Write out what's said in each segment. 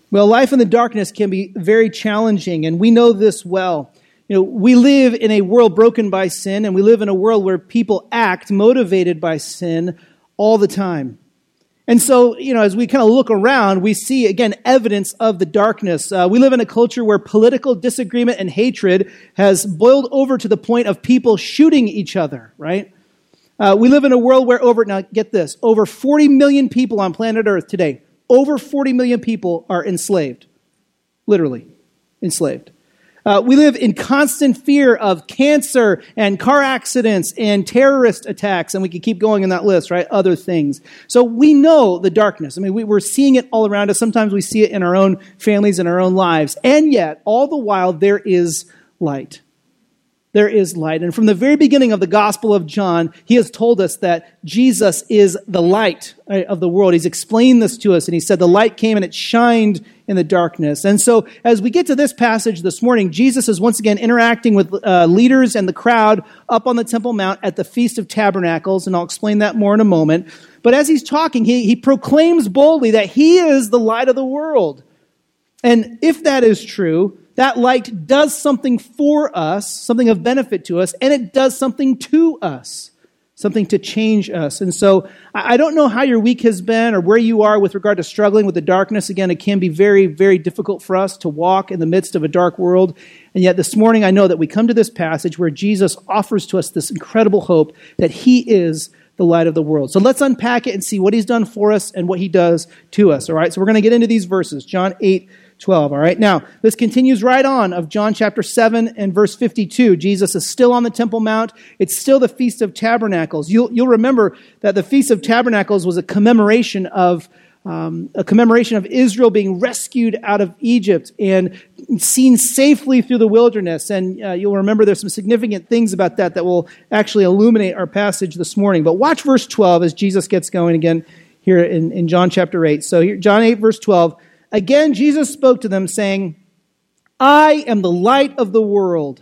Well, life in the darkness can be very challenging, and we know this well. We live in a world broken by sin, and we live in a world where people act motivated by sin all the time. And so, as we kind of look around, we see, again, evidence of the darkness. We live in a culture where political disagreement and hatred has boiled over to the point of people shooting each other, right? We live in a world where now get this, over 40 million people on planet Earth today, over 40 million people are enslaved. Literally, enslaved. We live in constant fear of cancer and car accidents and terrorist attacks, and we can keep going in that list, right? Other things. So we know the darkness. I mean, we're seeing it all around us. Sometimes we see it in our own families and our own lives. And yet, all the while, there is light. There is light. And from the very beginning of the Gospel of John, he has told us that Jesus is the light of the world. He's explained this to us, and he said the light came and it shined in the darkness. And so as we get to this passage this morning, Jesus is once again interacting with leaders and the crowd up on the Temple Mount at the Feast of Tabernacles, and I'll explain that more in a moment. But as he's talking, he proclaims boldly that he is the light of the world. And if that is true, that light does something for us, something of benefit to us, and it does something to us, something to change us. And so I don't know how your week has been or where you are with regard to struggling with the darkness. Again, it can be very, very difficult for us to walk in the midst of a dark world. And yet this morning I know that we come to this passage where Jesus offers to us this incredible hope that he is the light of the world. So let's unpack it and see what he's done for us and what he does to us. All right, so we're going to get into these verses, John 8:12. All right, now this continues right on of John chapter 7 and verse 52. Jesus is still on the Temple Mount. It's still the Feast of Tabernacles. You'll remember that the Feast of Tabernacles was a commemoration of Israel being rescued out of Egypt and seen safely through the wilderness. And you'll remember there's some significant things about that will actually illuminate our passage this morning. But watch verse 12 as Jesus gets going again here in John chapter 8. So here, John 8 verse 12. Again, Jesus spoke to them saying, I am the light of the world.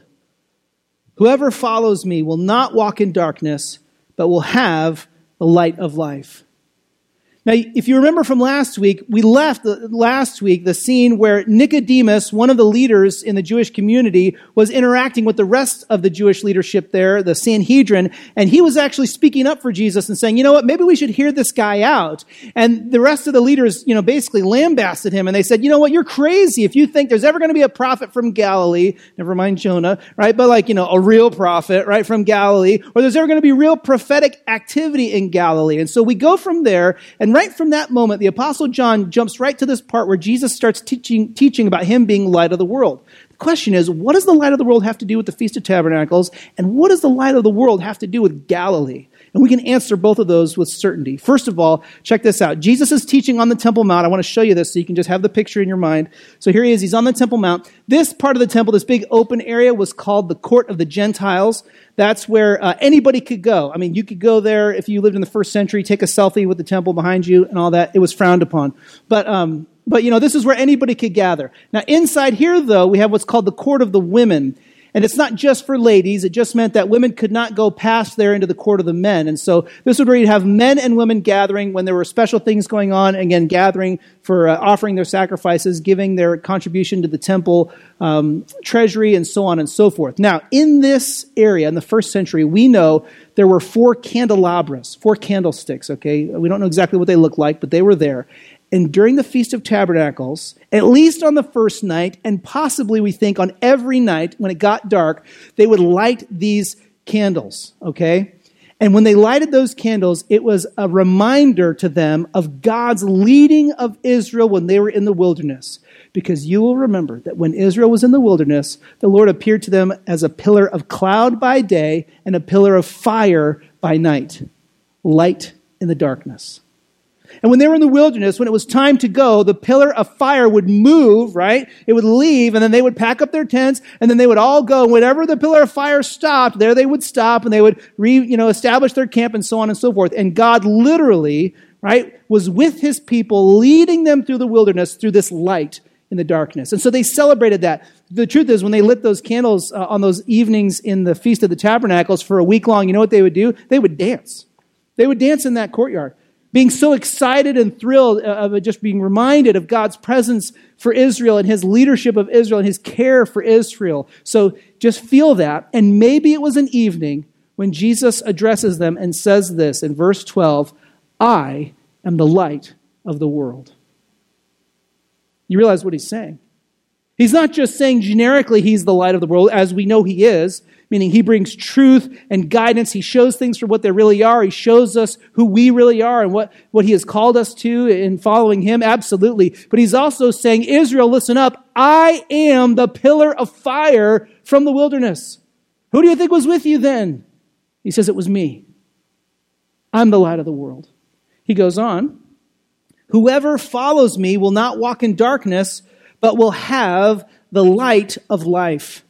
Whoever follows me will not walk in darkness, but will have the light of life. Now, if you remember from last week, we left last week the scene where Nicodemus, one of the leaders in the Jewish community, was interacting with the rest of the Jewish leadership there, the Sanhedrin, and he was actually speaking up for Jesus and saying, you know what, maybe we should hear this guy out. And the rest of the leaders, basically lambasted him, and they said, you know what, you're crazy if you think there's ever going to be a prophet from Galilee, never mind Jonah, right, but a real prophet, right, from Galilee, or there's ever going to be real prophetic activity in Galilee. And so we go from there, and right from that moment, the Apostle John jumps right to this part where Jesus starts teaching about him being light of the world. The question is, what does the light of the world have to do with the Feast of Tabernacles? And what does the light of the world have to do with Galilee? And we can answer both of those with certainty. First of all, check this out. Jesus is teaching on the Temple Mount. I want to show you this so you can just have the picture in your mind. So here he is. He's on the Temple Mount. This part of the temple, this big open area, was called the Court of the Gentiles. That's where anybody could go. I mean, you could go there if you lived in the first century, take a selfie with the temple behind you and all that. It was frowned upon. But this is where anybody could gather. Now, inside here, though, we have what's called the Court of the Women. And it's not just for ladies. It just meant that women could not go past there into the court of the men. And so this would where you'd have men and women gathering when there were special things going on. Again, gathering for offering their sacrifices, giving their contribution to the temple treasury, and so on and so forth. Now, in this area, in the first century, we know there were 4 candelabras, 4 candlesticks, okay? We don't know exactly what they look like, but they were there. And during the Feast of Tabernacles, at least on the first night, and possibly we think on every night when it got dark, they would light these candles, okay? And when they lighted those candles, it was a reminder to them of God's leading of Israel when they were in the wilderness. Because you will remember that when Israel was in the wilderness, the Lord appeared to them as a pillar of cloud by day and a pillar of fire by night. Light in the darkness. And when they were in the wilderness, when it was time to go, the pillar of fire would move, right? It would leave, and then they would pack up their tents, and then they would all go. Whenever the pillar of fire stopped, there they would stop, and they would establish their camp, and so on and so forth. And God literally, right, was with his people, leading them through the wilderness through this light in the darkness. And so they celebrated that. The truth is, when they lit those candles on those evenings in the Feast of the Tabernacles for a week long, you know what they would do? They would dance. They would dance in that courtyard. being so excited and thrilled of just being reminded of God's presence for Israel and his leadership of Israel and his care for Israel. So just feel that. And maybe it was an evening when Jesus addresses them and says this in verse 12, I am the light of the world. You realize what he's saying? He's not just saying generically he's the light of the world, as we know he is, meaning he brings truth and guidance. He shows things for what they really are. He shows us who we really are and what he has called us to in following him, absolutely. But he's also saying, Israel, listen up. I am the pillar of fire from the wilderness. Who do you think was with you then? He says, it was me. I'm the light of the world. He goes on, whoever follows me will not walk in darkness, but will have the light of life.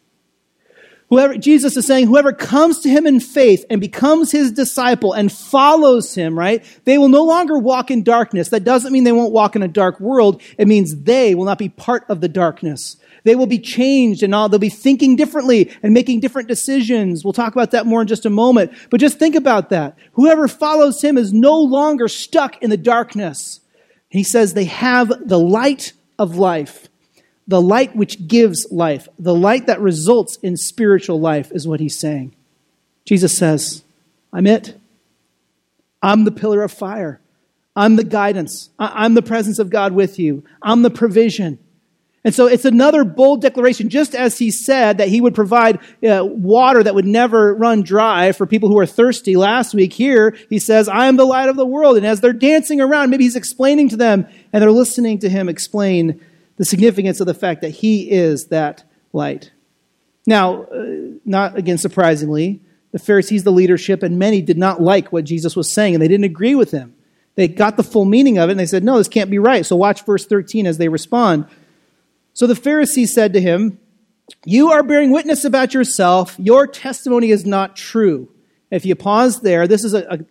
Jesus is saying, whoever comes to him in faith and becomes his disciple and follows him, right? They will no longer walk in darkness. That doesn't mean they won't walk in a dark world. It means they will not be part of the darkness. They will be changed and they'll be thinking differently and making different decisions. We'll talk about that more in just a moment. But just think about that. Whoever follows him is no longer stuck in the darkness. He says they have the light of life. The light which gives life, the light that results in spiritual life is what he's saying. Jesus says, I'm it. I'm the pillar of fire. I'm the guidance. I'm the presence of God with you. I'm the provision. And so it's another bold declaration, just as he said that he would provide water that would never run dry for people who are thirsty last week. Here he says, I am the light of the world. And as they're dancing around, maybe he's explaining to them and they're listening to him explain the significance of the fact that he is that light. Now, not again surprisingly, the Pharisees, the leadership, and many did not like what Jesus was saying, and they didn't agree with him. They got the full meaning of it, and they said, no, this can't be right. So watch verse 13 as they respond. So the Pharisees said to him, you are bearing witness about yourself. Your testimony is not true. If you pause there, this is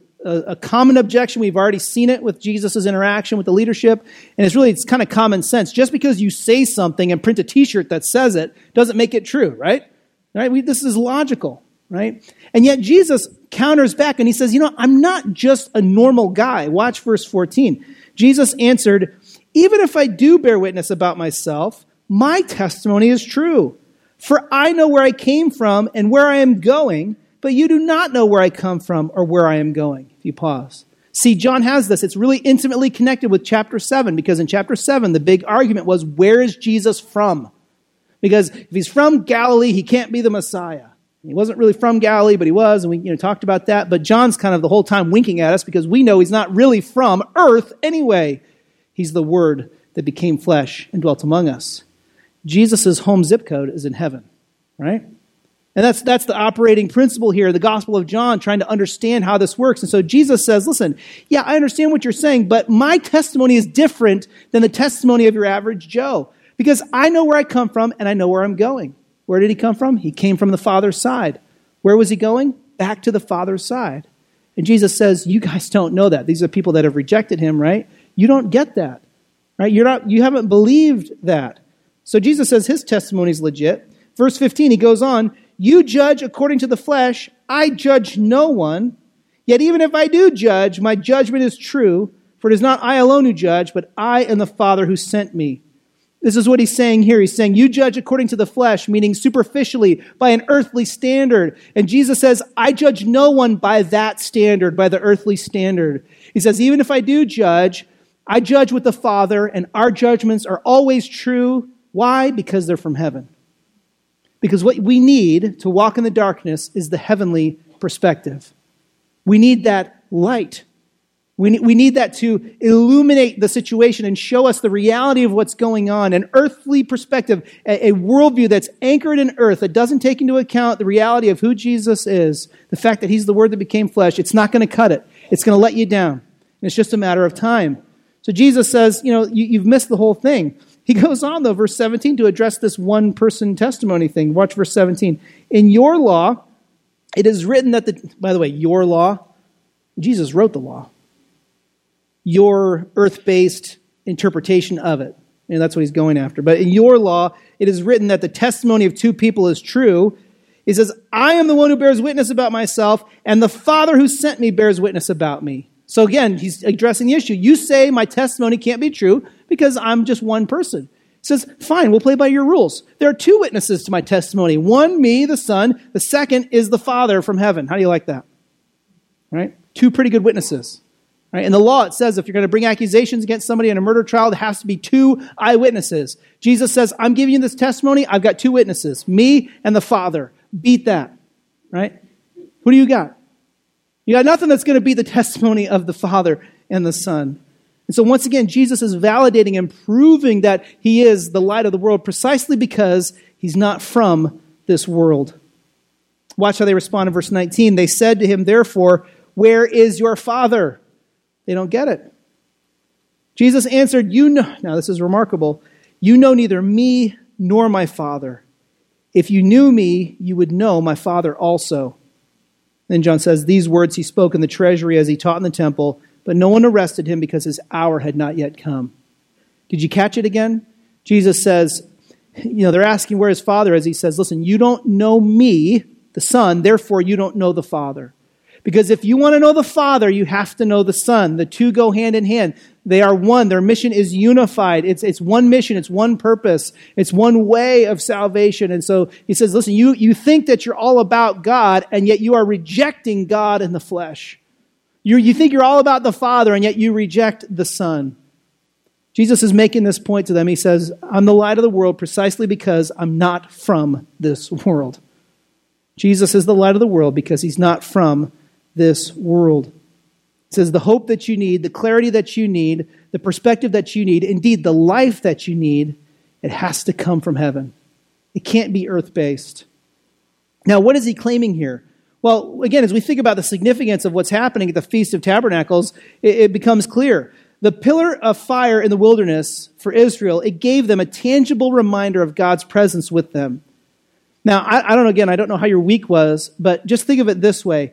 a common objection. We've already seen it with Jesus' interaction with the leadership. And it's kind of common sense. Just because you say something and print a t-shirt that says it doesn't make it true, right? This is logical, right? And yet Jesus counters back and he says, I'm not just a normal guy. Watch verse 14. Jesus answered, even if I do bear witness about myself, my testimony is true. For I know where I came from and where I am going, but you do not know where I come from or where I am going. If you pause. See, John has this. It's really intimately connected with chapter 7, because in chapter 7, the big argument was, where is Jesus from? Because if he's from Galilee, he can't be the Messiah. He wasn't really from Galilee, but he was, and we talked about that. But John's kind of the whole time winking at us because we know he's not really from earth anyway. He's the Word that became flesh and dwelt among us. Jesus' home zip code is in heaven, right? And that's the operating principle here, the Gospel of John, trying to understand how this works. And so Jesus says, listen, yeah, I understand what you're saying, but my testimony is different than the testimony of your average Joe, because I know where I come from and I know where I'm going. Where did he come from? He came from the Father's side. Where was he going? Back to the Father's side. And Jesus says, you guys don't know that. These are people that have rejected him, right? You don't get that, right? You haven't believed that. So Jesus says his testimony is legit. Verse 15, he goes on, you judge according to the flesh. I judge no one. Yet even if I do judge, my judgment is true. For it is not I alone who judge, but I and the Father who sent me. This is what he's saying here. He's saying, you judge according to the flesh, meaning superficially, by an earthly standard. And Jesus says, I judge no one by that standard, by the earthly standard. He says, even if I do judge, I judge with the Father, and our judgments are always true. Why? Because they're from heaven. Because what we need to walk in the darkness is the heavenly perspective. We need that light. We need that to illuminate the situation and show us the reality of what's going on. An earthly perspective, a worldview that's anchored in earth, that doesn't take into account the reality of who Jesus is, the fact that he's the Word that became flesh. It's not going to cut it. It's going to let you down. And it's just a matter of time. So Jesus says, you've missed the whole thing. He goes on, though, verse 17, to address this one-person testimony thing. Watch verse 17. In your law, it is written that by the way, your law, Jesus wrote the law. Your earth-based interpretation of it. And that's what he's going after. But in your law, it is written that the testimony of two people is true. He says, I am the one who bears witness about myself, and the Father who sent me bears witness about me. So again, he's addressing the issue. You say my testimony can't be true because I'm just one person. He says, fine, we'll play by your rules. There are two witnesses to my testimony. One, me, the Son. The second is the Father from heaven. How do you like that? Right? Two pretty good witnesses. Right? In the law, it says if you're going to bring accusations against somebody in a murder trial, there has to be two eyewitnesses. Jesus says, I'm giving you this testimony. I've got two witnesses, me and the Father. Beat that. Right? Who do you got? You got nothing that's going to beat the testimony of the Father and the Son. And so once again, Jesus is validating and proving that he is the light of the world precisely because he's not from this world. Watch how they respond in verse 19. They said to him, therefore, where is your Father? They don't get it. Jesus answered, you know, now this is remarkable, you know neither me nor my Father. If you knew me, you would know my Father also. Then John says, these words he spoke in the treasury as he taught in the temple, but no one arrested him because his hour had not yet come. Did you catch it again? Jesus says, they're asking where his Father is. He says, listen, you don't know me, the Son, therefore you don't know the Father. Because if you want to know the Father, you have to know the Son. The two go hand in hand. They are one. Their mission is unified. It's one mission. It's one purpose. It's one way of salvation. And so he says, listen, you think that you're all about God, and yet you are rejecting God in the flesh. You think you're all about the Father, and yet you reject the Son. Jesus is making this point to them. He says, I'm the light of the world precisely because I'm not from this world. Jesus is the light of the world because he's not from this world. It says the hope that you need, the clarity that you need, the perspective that you need, indeed the life that you need, it has to come from heaven. It can't be earth-based. Now, what is he claiming here? Well, again, as we think about the significance of what's happening at the Feast of Tabernacles, it becomes clear. The pillar of fire in the wilderness for Israel, it gave them a tangible reminder of God's presence with them. Now, I don't know how your week was, but just think of it this way.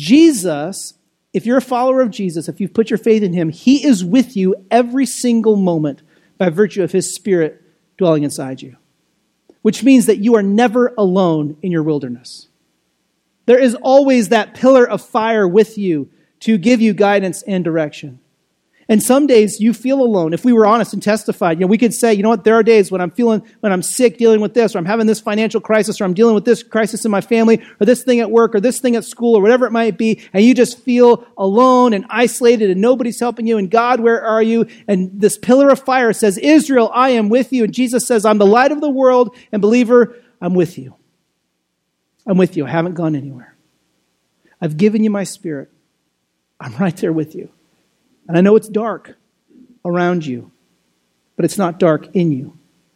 Jesus, if you're a follower of Jesus, if you've put your faith in him, he is with you every single moment by virtue of his Spirit dwelling inside you. Which means that you are never alone in your wilderness. There is always that pillar of fire with you to give you guidance and direction. And some days you feel alone. If we were honest and testified, we could say, there are days when I'm sick dealing with this, or I'm having this financial crisis, or I'm dealing with this crisis in my family, or this thing at work, or this thing at school, or whatever it might be, and you just feel alone and isolated and nobody's helping you, and God, where are you? And this pillar of fire says, Israel, I am with you. And Jesus says, I'm the light of the world, and believer, I'm with you. I'm with you. I haven't gone anywhere. I've given you my Spirit. I'm right there with you. And I know it's dark around you, but it's not dark in you.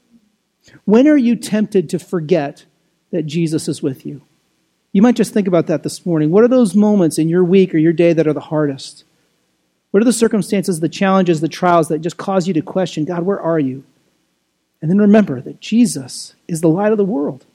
When are you tempted to forget that Jesus is with you? You might just think about that this morning. What are those moments in your week or your day that are the hardest? What are the circumstances, the challenges, the trials that just cause you to question, God, where are you? And then remember that Jesus is the light of the world.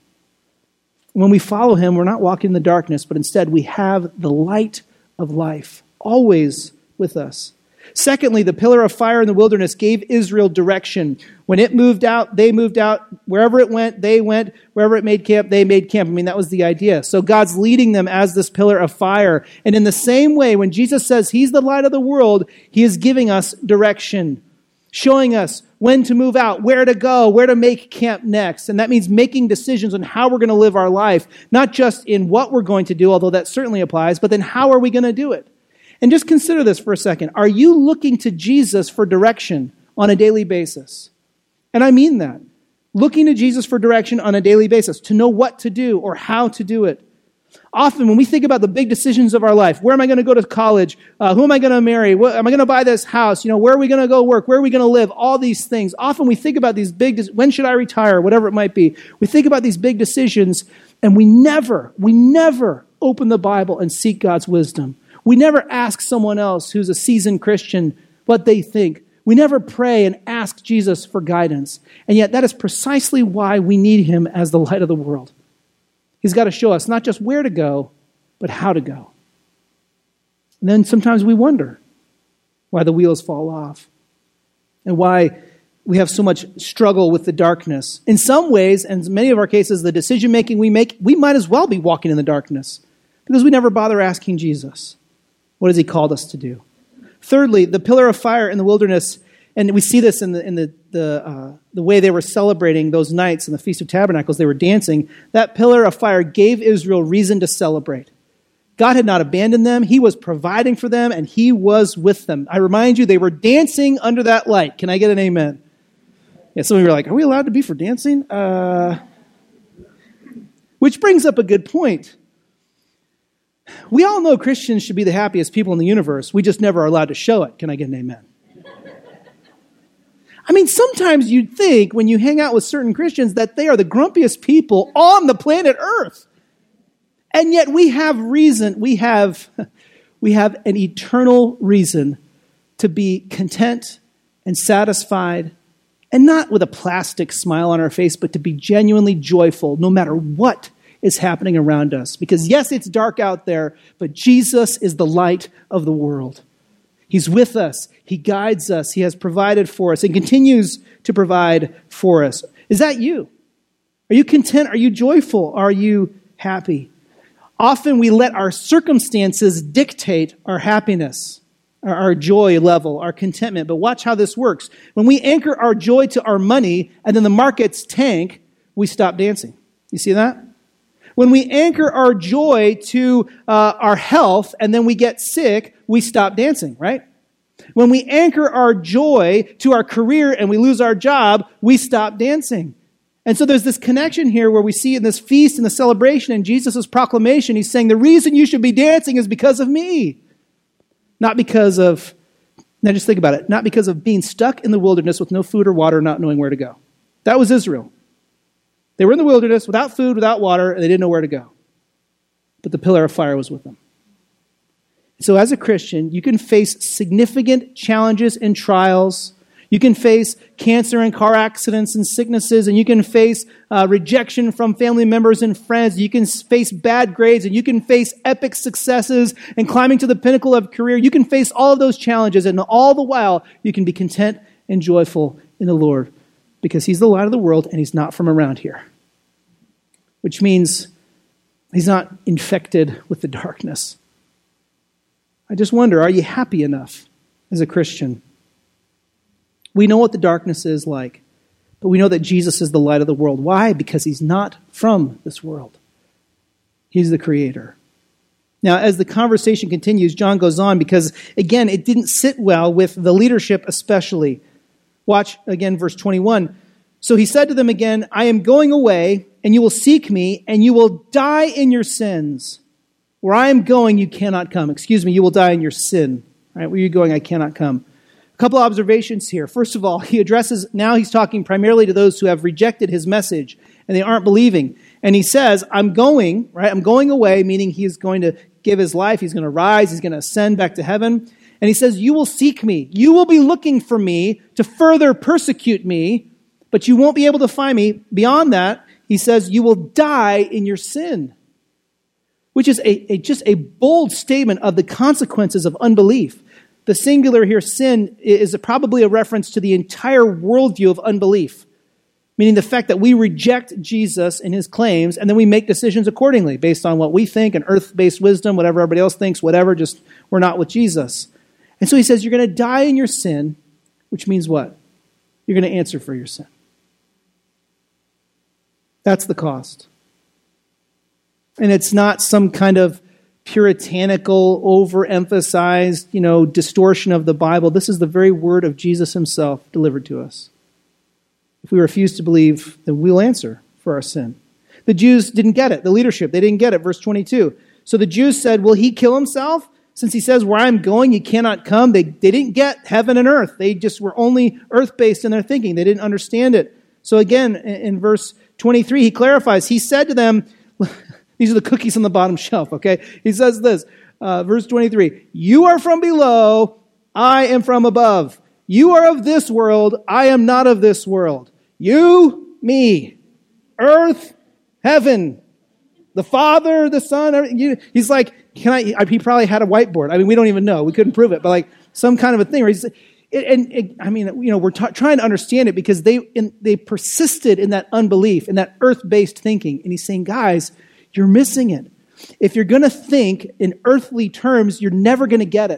When we follow him, we're not walking in the darkness, but instead we have the light of life always with us. Secondly, the pillar of fire in the wilderness gave Israel direction. When it moved out, they moved out. Wherever it went, they went. Wherever it made camp, they made camp. That was the idea. So God's leading them as this pillar of fire. And in the same way, when Jesus says he's the light of the world, he is giving us direction, showing us when to move out, where to go, where to make camp next. And that means making decisions on how we're going to live our life, not just in what we're going to do, although that certainly applies, but then how are we going to do it? And just consider this for a second. Are you looking to Jesus for direction on a daily basis? And I mean that. Looking to Jesus for direction on a daily basis, to know what to do or how to do it. Often when we think about the big decisions of our life, where am I going to go to college? Who am I going to marry? Am I going to buy this house? Where are we going to go work? Where are we going to live? All these things. Often we think about these when should I retire? Whatever it might be. We think about these big decisions and we never open the Bible and seek God's wisdom. We never ask someone else who's a seasoned Christian what they think. We never pray and ask Jesus for guidance. And yet that is precisely why we need him as the light of the world. He's got to show us not just where to go, but how to go. And then sometimes we wonder why the wheels fall off and why we have so much struggle with the darkness. In some ways, and in many of our cases, the decision-making we make, we might as well be walking in the darkness because we never bother asking Jesus. What has he called us to do? Thirdly, the pillar of fire in the wilderness, and we see this in the way they were celebrating those nights in the Feast of Tabernacles. They were dancing. That pillar of fire gave Israel reason to celebrate. God had not abandoned them. He was providing for them, and he was with them. I remind you, they were dancing under that light. Can I get an amen? Yeah, some of you are like, are we allowed to be for dancing? Which brings up a good point. We all know Christians should be the happiest people in the universe. We just never are allowed to show it. Can I get an amen? I mean, sometimes you'd think when you hang out with certain Christians that they are the grumpiest people on the planet Earth. And yet we have reason, we have an eternal reason to be content and satisfied, and not with a plastic smile on our face, but to be genuinely joyful no matter what is happening around us. Because yes, it's dark out there, but Jesus is the light of the world. He's with us. He guides us. He has provided for us and continues to provide for us. Is that you? Are you content? Are you joyful? Are you happy? Often we let our circumstances dictate our happiness, our joy level, our contentment. But watch how this works. When we anchor our joy to our money and then the markets tank, we stop dancing. You see that? When we anchor our joy to our health and then we get sick, we stop dancing, right? When we anchor our joy to our career and we lose our job, we stop dancing. And so there's this connection here where we see in this feast and the celebration and Jesus' proclamation, he's saying the reason you should be dancing is because of me. Not because of, now just think about it, not because of being stuck in the wilderness with no food or water, not knowing where to go. That was Israel. They were in the wilderness without food, without water, and they didn't know where to go. But the pillar of fire was with them. So as a Christian, you can face significant challenges and trials. You can face cancer and car accidents and sicknesses, and you can face rejection from family members and friends. You can face bad grades, and you can face epic successes and climbing to the pinnacle of career. You can face all of those challenges, and all the while, you can be content and joyful in the Lord because he's the light of the world, and he's not from around here, which means he's not infected with the darkness. I just wonder, are you happy enough as a Christian? We know what the darkness is like, but we know that Jesus is the light of the world. Why? Because he's not from this world. He's the creator. Now, as the conversation continues, John goes on because, again, it didn't sit well with the leadership especially. Watch again, verse 21. So he said to them again, I am going away, and you will seek me, and you will die in your sins. Where I am going, you cannot come. Excuse me, you will die in your sin. All right, where you're going, I cannot come. A couple observations here. First of all, now he's talking primarily to those who have rejected his message, and they aren't believing. And he says, I'm going away, meaning he is going to give his life, he's going to rise, he's going to ascend back to heaven. And he says, you will seek me. You will be looking for me to further persecute me, but you won't be able to find me. Beyond that, he says, you will die in your sin, which is just a bold statement of the consequences of unbelief. The singular here, sin, is probably a reference to the entire worldview of unbelief, meaning the fact that we reject Jesus and his claims, and then we make decisions accordingly based on what we think, and earth-based wisdom, whatever everybody else thinks, whatever, just we're not with Jesus. And so he says, you're going to die in your sin, which means what? You're going to answer for your sin. That's the cost. And it's not some kind of puritanical, overemphasized, distortion of the Bible. This is the very word of Jesus himself delivered to us. If we refuse to believe, then we'll answer for our sin. The Jews didn't get it. The leadership, they didn't get it. Verse 22. So the Jews said, will he kill himself? Since he says, where I'm going, you cannot come. They didn't get heaven and earth. They just were only earth-based in their thinking. They didn't understand it. So again, in verse 23, he clarifies. He said to them, these are the cookies on the bottom shelf, okay? He says this, verse 23, you are from below, I am from above. You are of this world, I am not of this world. You, me, earth, heaven, the Father, the Son. He's like, he probably had a whiteboard. I mean, we don't even know. We couldn't prove it, but like some kind of a thing where he's, we're trying to understand it because they persisted in that unbelief, in that earth-based thinking. And he's saying, guys, you're missing it. If you're going to think in earthly terms, you're never going to get it.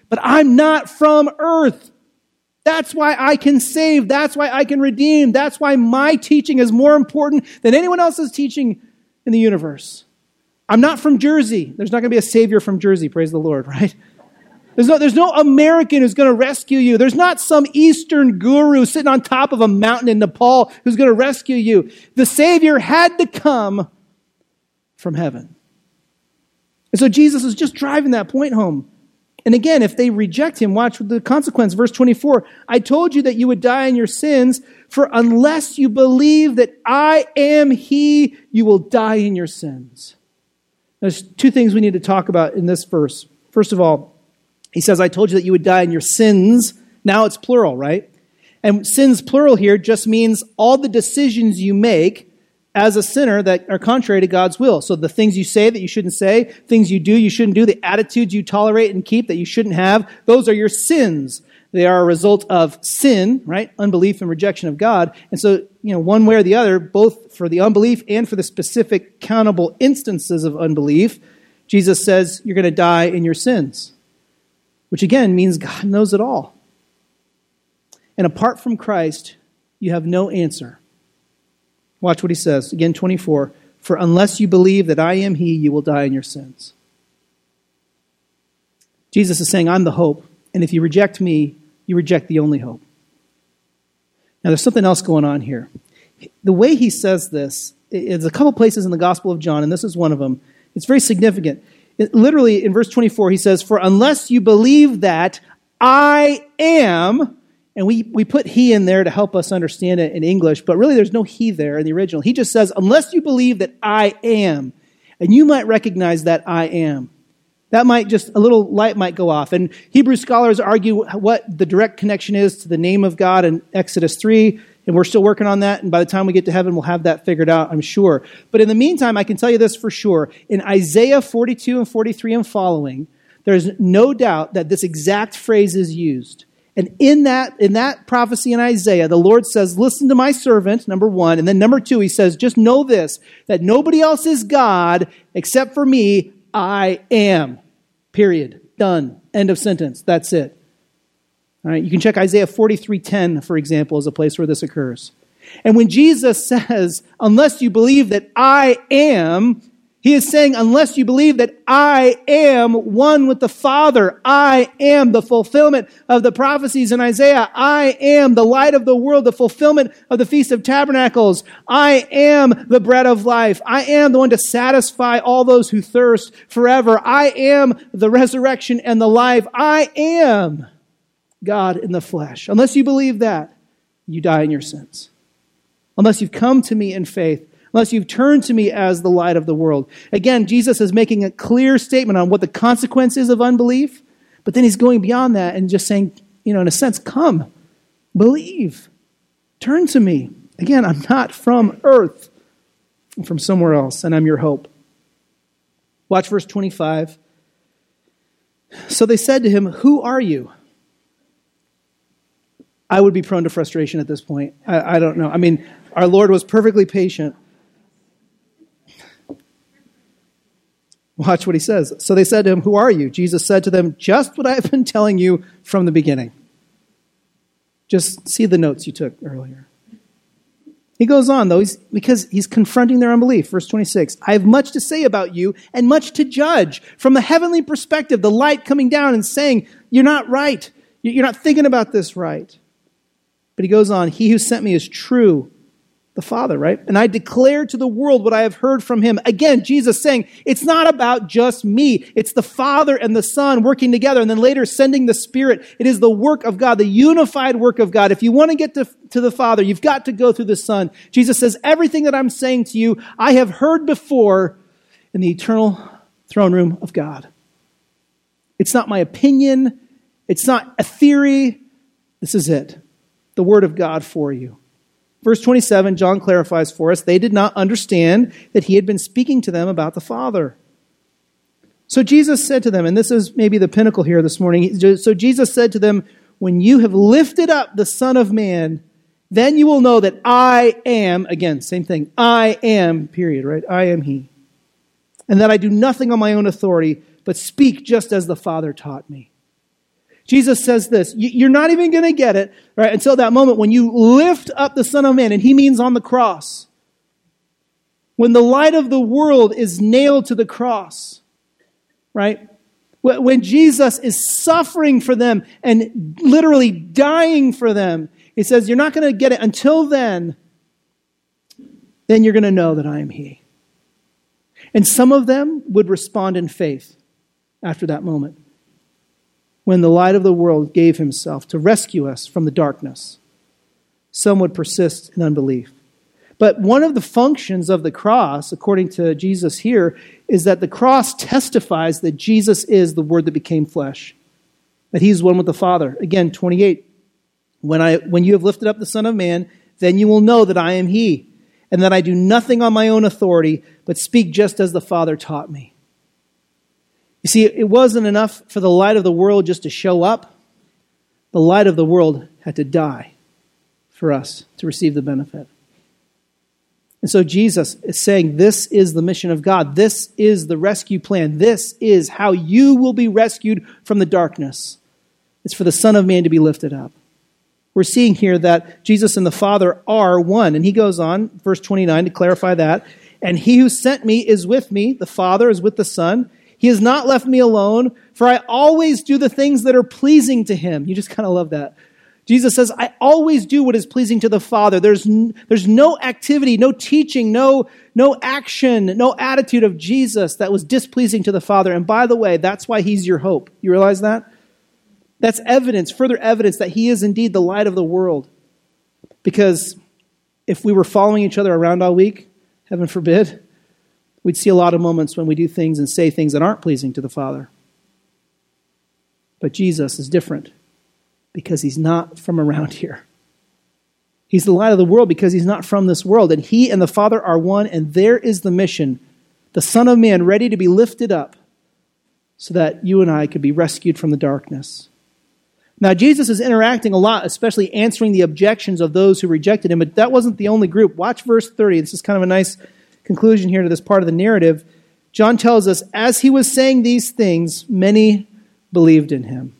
But I'm not from earth. That's why I can save. That's why I can redeem. That's why my teaching is more important than anyone else's teaching in the universe. I'm not from Jersey. There's not going to be a savior from Jersey, praise the Lord, right? There's no American who's going to rescue you. There's not some Eastern guru sitting on top of a mountain in Nepal who's going to rescue you. The Savior had to come from heaven. And so Jesus is just driving that point home. And again, if they reject him, watch the consequence. Verse 24, I told you that you would die in your sins, for unless you believe that I am he, you will die in your sins. There's two things we need to talk about in this verse. First of all, he says, I told you that you would die in your sins. Now it's plural, right? And sins plural here just means all the decisions you make as a sinner that are contrary to God's will. So the things you say that you shouldn't say, things you do you shouldn't do, the attitudes you tolerate and keep that you shouldn't have, those are your sins. They are a result of sin, right? Unbelief and rejection of God. And so, one way or the other, both for the unbelief and for the specific countable instances of unbelief, Jesus says you're going to die in your sins. Which again means God knows it all. And apart from Christ, you have no answer. Watch what he says. Again, 24. For unless you believe that I am he, you will die in your sins. Jesus is saying, I'm the hope. And if you reject me, you reject the only hope. Now there's something else going on here. The way he says this is a couple places in the Gospel of John, and this is one of them. It's very significant. Literally, in verse 24, he says, for unless you believe that I am, and we put he in there to help us understand it in English, but really there's no he there in the original. He just says, unless you believe that I am, and you might recognize that I am. That might just, a little light might go off. And Hebrew scholars argue what the direct connection is to the name of God in Exodus 3, and we're still working on that, and by the time we get to heaven, we'll have that figured out, I'm sure. But in the meantime, I can tell you this for sure. In Isaiah 42 and 43 and following, there's no doubt that this exact phrase is used. And in that prophecy in Isaiah, the Lord says, listen to my servant, number one. And then number two, he says, just know this, that nobody else is God except for me. I am. Period. Done. End of sentence. That's it. All right, you can check Isaiah 43:10, for example, as a place where this occurs. And when Jesus says, unless you believe that I am, he is saying, unless you believe that I am one with the Father, I am the fulfillment of the prophecies in Isaiah, I am the light of the world, the fulfillment of the Feast of Tabernacles, I am the bread of life, I am the one to satisfy all those who thirst forever, I am the resurrection and the life, I am God in the flesh. Unless you believe that, you die in your sins. Unless you've come to me in faith, unless you've turned to me as the light of the world. Again, Jesus is making a clear statement on what the consequence is of unbelief, but then he's going beyond that and just saying, in a sense, come, believe, turn to me. Again, I'm not from earth. I'm from somewhere else, and I'm your hope. Watch verse 25. So they said to him, who are you? I would be prone to frustration at this point. I don't know. I mean, our Lord was perfectly patient. Watch what he says. So they said to him, who are you? Jesus said to them, just what I've been telling you from the beginning. Just see the notes you took earlier. He goes on, though, because he's confronting their unbelief. Verse 26, I have much to say about you and much to judge. From the heavenly perspective, the light coming down and saying, you're not right. You're not thinking about this right. But he goes on, he who sent me is true, the Father, right? And I declare to the world what I have heard from him. Again, Jesus saying, it's not about just me. It's the Father and the Son working together and then later sending the Spirit. It is the work of God, the unified work of God. If you want to get to the Father, you've got to go through the Son. Jesus says, everything that I'm saying to you, I have heard before in the eternal throne room of God. It's not my opinion. It's not a theory. This is it. The Word of God for you. Verse 27, John clarifies for us, they did not understand that he had been speaking to them about the Father. So Jesus said to them, and this is maybe the pinnacle here this morning, so Jesus said to them, when you have lifted up the Son of Man, then you will know that I am, again, same thing, I am, period, right? I am he. And that I do nothing on my own authority, but speak just as the Father taught me. Jesus says this, you're not even going to get it, right, until that moment when you lift up the Son of Man, and he means on the cross. When the light of the world is nailed to the cross, right? When Jesus is suffering for them and literally dying for them, he says, you're not going to get it until then you're going to know that I am he. And some of them would respond in faith after that moment, when the light of the world gave himself to rescue us from the darkness. Some would persist in unbelief. But one of the functions of the cross, according to Jesus here, is that the cross testifies that Jesus is the Word that became flesh, that he's one with the Father. Again, 28, when you have lifted up the Son of Man, then you will know that I am he, and that I do nothing on my own authority, but speak just as the Father taught me. You see, it wasn't enough for the light of the world just to show up. The light of the world had to die for us to receive the benefit. And so Jesus is saying, this is the mission of God. This is the rescue plan. This is how you will be rescued from the darkness. It's for the Son of Man to be lifted up. We're seeing here that Jesus and the Father are one. And he goes on, verse 29, to clarify that. And he who sent me is with me. The Father is with the Son. He has not left me alone, for I always do the things that are pleasing to him. You just kind of love that. Jesus says, I always do what is pleasing to the Father. There's no activity, no teaching, no action, no attitude of Jesus that was displeasing to the Father. And by the way, that's why he's your hope. You realize that? That's evidence, further evidence that he is indeed the light of the world. Because if we were following each other around all week, heaven forbid, we'd see a lot of moments when we do things and say things that aren't pleasing to the Father. But Jesus is different because he's not from around here. He's the light of the world because he's not from this world. And he and the Father are one, and there is the mission, the Son of Man ready to be lifted up so that you and I could be rescued from the darkness. Now, Jesus is interacting a lot, especially answering the objections of those who rejected him, but that wasn't the only group. Watch verse 30. This is kind of a nice conclusion here to this part of the narrative. John tells us, as he was saying these things, many believed in him.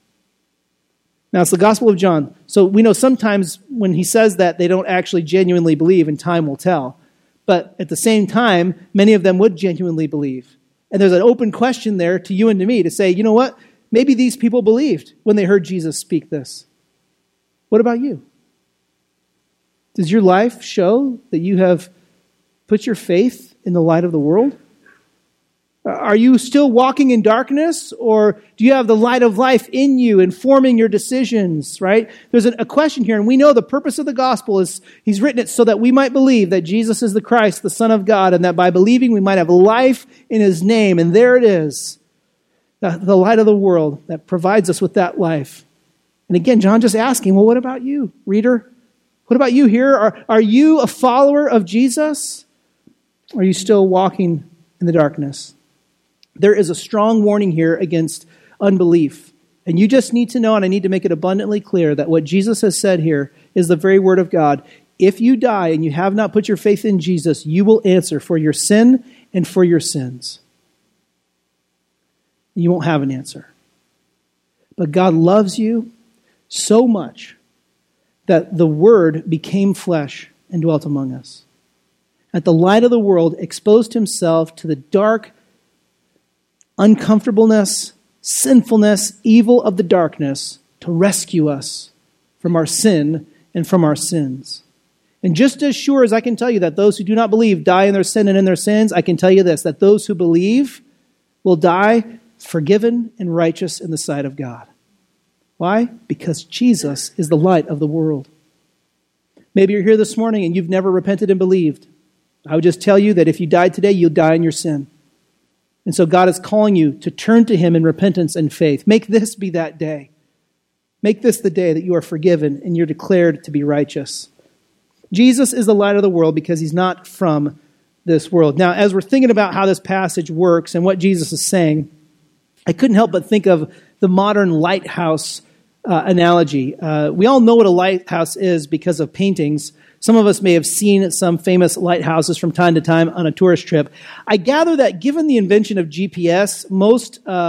Now, it's the Gospel of John. So we know sometimes when he says that, they don't actually genuinely believe, and time will tell. But at the same time, many of them would genuinely believe. And there's an open question there to you and to me to say, you know what? Maybe these people believed when they heard Jesus speak this. What about you? Does your life show that you have put your faith in the light of the world? Are you still walking in darkness, or do you have the light of life in you, informing your decisions, right? There's a question here, and we know the purpose of the gospel is he's written it so that we might believe that Jesus is the Christ, the Son of God, and that by believing we might have life in his name. And there it is, the light of the world that provides us with that life. And again, John just asking, well, what about you, reader? What about you here? Are you a follower of Jesus? Or are you still walking in the darkness? There is a strong warning here against unbelief. And you just need to know, and I need to make it abundantly clear, that what Jesus has said here is the very word of God. If you die and you have not put your faith in Jesus, you will answer for your sin and for your sins. You won't have an answer. But God loves you so much that the Word became flesh and dwelt among us. At the light of the world, exposed himself to the dark uncomfortableness, sinfulness, evil of the darkness to rescue us from our sin and from our sins. And just as sure as I can tell you that those who do not believe die in their sin and in their sins, I can tell you this, that those who believe will die forgiven and righteous in the sight of God. Why? Because Jesus is the light of the world. Maybe you're here this morning and you've never repented and believed. I would just tell you that if you died today, you'll die in your sin. And so God is calling you to turn to him in repentance and faith. Make this be that day. Make this the day that you are forgiven and you're declared to be righteous. Jesus is the light of the world because he's not from this world. Now, as we're thinking about how this passage works and what Jesus is saying, I couldn't help but think of the modern lighthouse analogy. We all know what a lighthouse is because of paintings. Some of us may have seen some famous lighthouses from time to time on a tourist trip. I gather that given the invention of GPS, most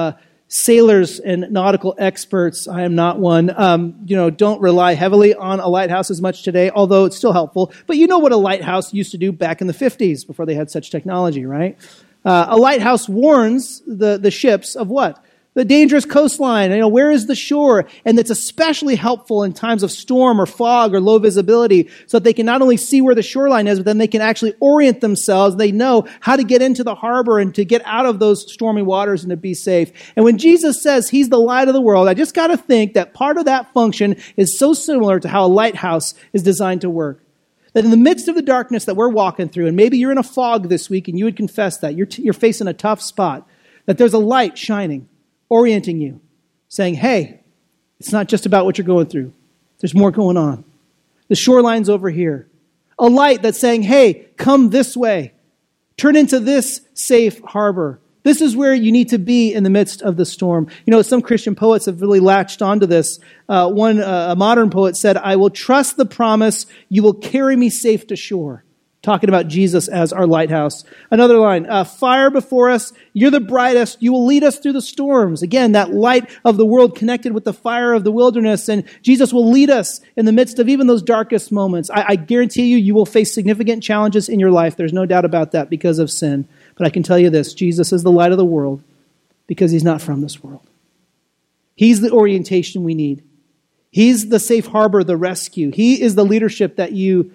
sailors and nautical experts, I am not one, don't rely heavily on a lighthouse as much today, although it's still helpful. But you know what a lighthouse used to do back in the 50s before they had such technology, right? A lighthouse warns the ships of what? The dangerous coastline, where is the shore? And it's especially helpful in times of storm or fog or low visibility so that they can not only see where the shoreline is, but then they can actually orient themselves. They know how to get into the harbor and to get out of those stormy waters and to be safe. And when Jesus says he's the light of the world, I just got to think that part of that function is so similar to how a lighthouse is designed to work. That in the midst of the darkness that we're walking through, and maybe you're in a fog this week and you would confess that, you're facing a tough spot, that there's a light shining, orienting you, saying, hey, it's not just about what you're going through. There's more going on. The shoreline's over here. A light that's saying, hey, come this way. Turn into this safe harbor. This is where you need to be in the midst of the storm. Some Christian poets have really latched onto this. A modern poet said, I will trust the promise, you will carry me safe to shore. Talking about Jesus as our lighthouse. Another line, fire before us, you're the brightest, you will lead us through the storms. Again, that light of the world connected with the fire of the wilderness, and Jesus will lead us in the midst of even those darkest moments. I guarantee you will face significant challenges in your life. There's no doubt about that because of sin. But I can tell you this, Jesus is the light of the world because he's not from this world. He's the orientation we need. He's the safe harbor, the rescue. He is the leadership that you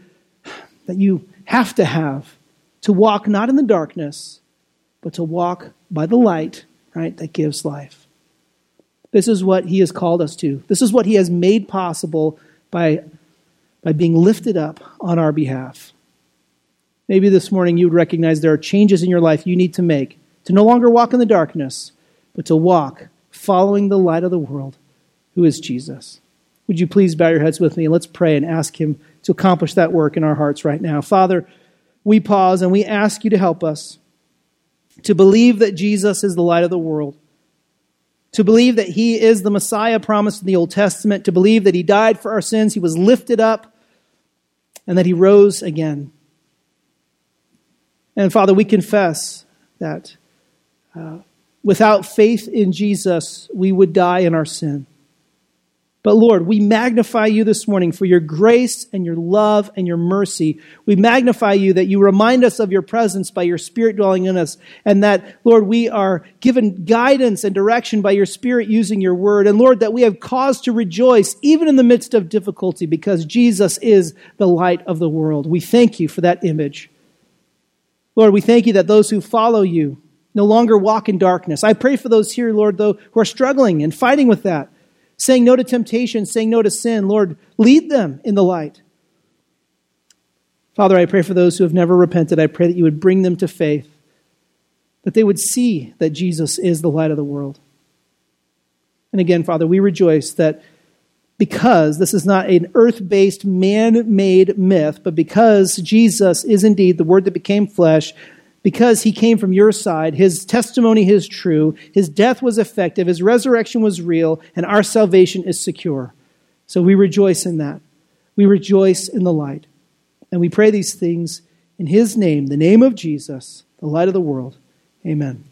have to walk not in the darkness, but to walk by the light, right, that gives life. This is what he has called us to. This is what he has made possible by being lifted up on our behalf. Maybe this morning you would recognize there are changes in your life you need to make to no longer walk in the darkness, but to walk following the light of the world, who is Jesus. Would you please bow your heads with me and let's pray and ask him to accomplish that work in our hearts right now. Father, we pause and we ask you to help us to believe that Jesus is the light of the world, to believe that he is the Messiah promised in the Old Testament, to believe that he died for our sins, he was lifted up, and that he rose again. And Father, we confess that without faith in Jesus, we would die in our sin. But Lord, we magnify you this morning for your grace and your love and your mercy. We magnify you that you remind us of your presence by your Spirit dwelling in us. And that, Lord, we are given guidance and direction by your Spirit using your word. And Lord, that we have cause to rejoice even in the midst of difficulty because Jesus is the light of the world. We thank you for that image. Lord, we thank you that those who follow you no longer walk in darkness. I pray for those here, Lord, though, who are struggling and fighting with that. Saying no to temptation, saying no to sin. Lord, lead them in the light. Father, I pray for those who have never repented. I pray that you would bring them to faith, that they would see that Jesus is the light of the world. And again, Father, we rejoice that because this is not an earth-based, man-made myth, but because Jesus is indeed the Word that became flesh, because he came from your side, his testimony is true, his death was effective, his resurrection was real, and our salvation is secure. So we rejoice in that. We rejoice in the light. And we pray these things in his name, the name of Jesus, the light of the world. Amen.